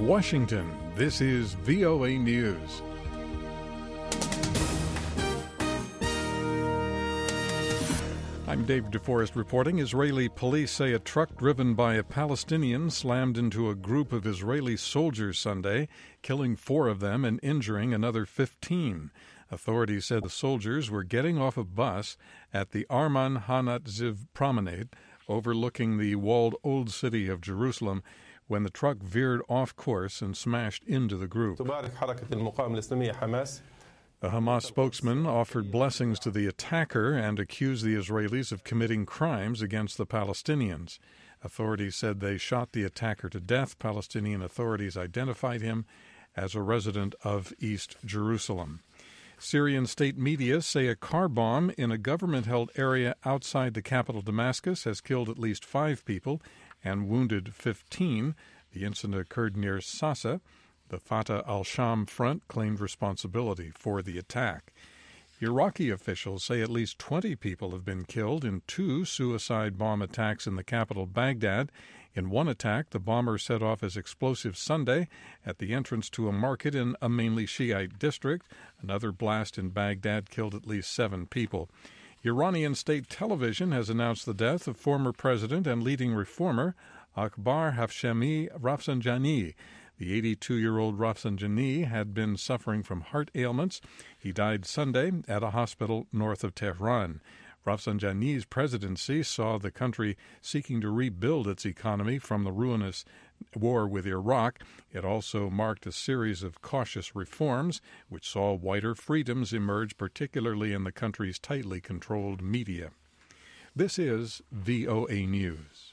In Washington, this is VOA News. I'm Dave DeForest reporting. Israeli police say a truck driven by a Palestinian slammed into a group of Israeli soldiers Sunday, killing 4 of them and injuring another 15. Authorities said the soldiers were getting off a bus at the Arman Hanatziv promenade, overlooking the walled Old City of Jerusalem, when the truck veered off course and smashed into the group. A Hamas spokesman offered blessings to the attacker and accused the Israelis of committing crimes against the Palestinians. Authorities said they shot the attacker to death. Palestinian authorities identified him as a resident of East Jerusalem. Syrian state media say a car bomb in a government-held area outside the capital Damascus has killed at least 5 people and wounded 15. The incident occurred near Sassa. The Fatah al-Sham front claimed responsibility for the attack. Iraqi officials say at least 20 people have been killed in 2 suicide bomb attacks in the capital, Baghdad. In one attack, the bomber set off his explosive Sunday at the entrance to a market in a mainly Shiite district. Another blast in Baghdad killed at least 7 people. Iranian state television has announced the death of former president and leading reformer Akbar Hashemi Rafsanjani. The 82-year-old Rafsanjani had been suffering from heart ailments. He died Sunday at a hospital north of Tehran. Rafsanjani's presidency saw the country seeking to rebuild its economy from the ruinous war with Iraq. It also marked a series of cautious reforms, which saw wider freedoms emerge, particularly in the country's tightly controlled media. This is VOA News.